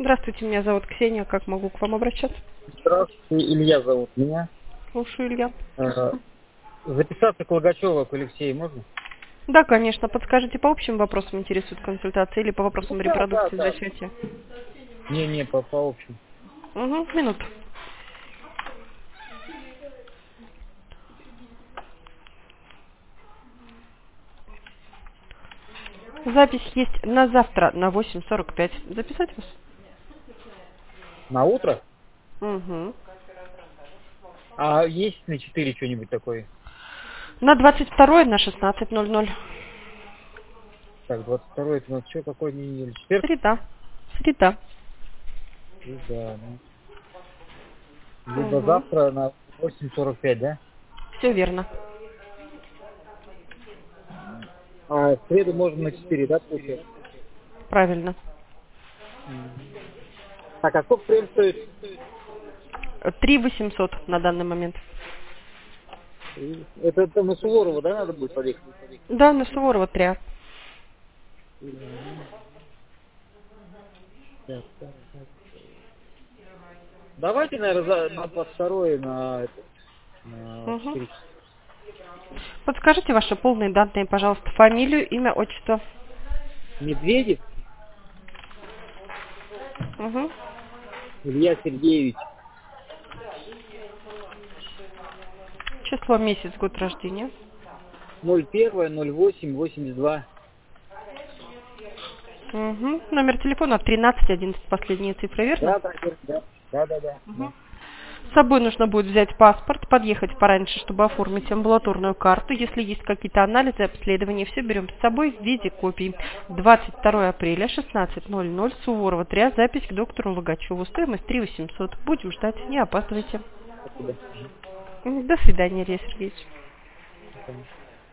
Здравствуйте, меня зовут Ксения. Как могу к вам обращаться? Здравствуйте, Илья зовут меня. Слушаю, Илья. Записаться к Логачеву, к Алексею можно? Да, конечно. Подскажите, по общим вопросам интересует консультация или по вопросам репродукции Да. зачатия? Не, по общему. Угу, минуту. Запись есть на завтра на 8:45. Записать вас? На утро? Угу. А есть на 4 что-нибудь такое? На 22 на 16:00. Так, 22 это у нас что, какой день недели? Четверг? Среда. Среда. Да, ну. Либо Угу. завтра на 8:45, да? Все верно. А в среду можно на 4, да, получается? Правильно. Так, а сколько прем стоит? 3 800 на данный момент. Это на Суворова, да, надо будет подъехать? Да, на Суворова 3. Так. Давайте, наверное, на 22 на Угу. 4 часа. Подскажите ваши полные данные, пожалуйста. Фамилию, имя, отчество. Медведев Угу. Илья Сергеевич. Число, месяц, год рождения. 01-08-82. Угу. Номер телефона 1311, последние цифры, верно? Да. С собой нужно будет взять паспорт, подъехать пораньше, чтобы оформить амбулаторную карту. Если есть какие-то анализы, обследования, все берем с собой в виде копий. 22 апреля, 16:00, Суворова 3, запись к доктору Логачеву. Стоимость 3 800. Будем ждать, не опаздывайте. Спасибо. До свидания, Илья Сергеевич. Спасибо.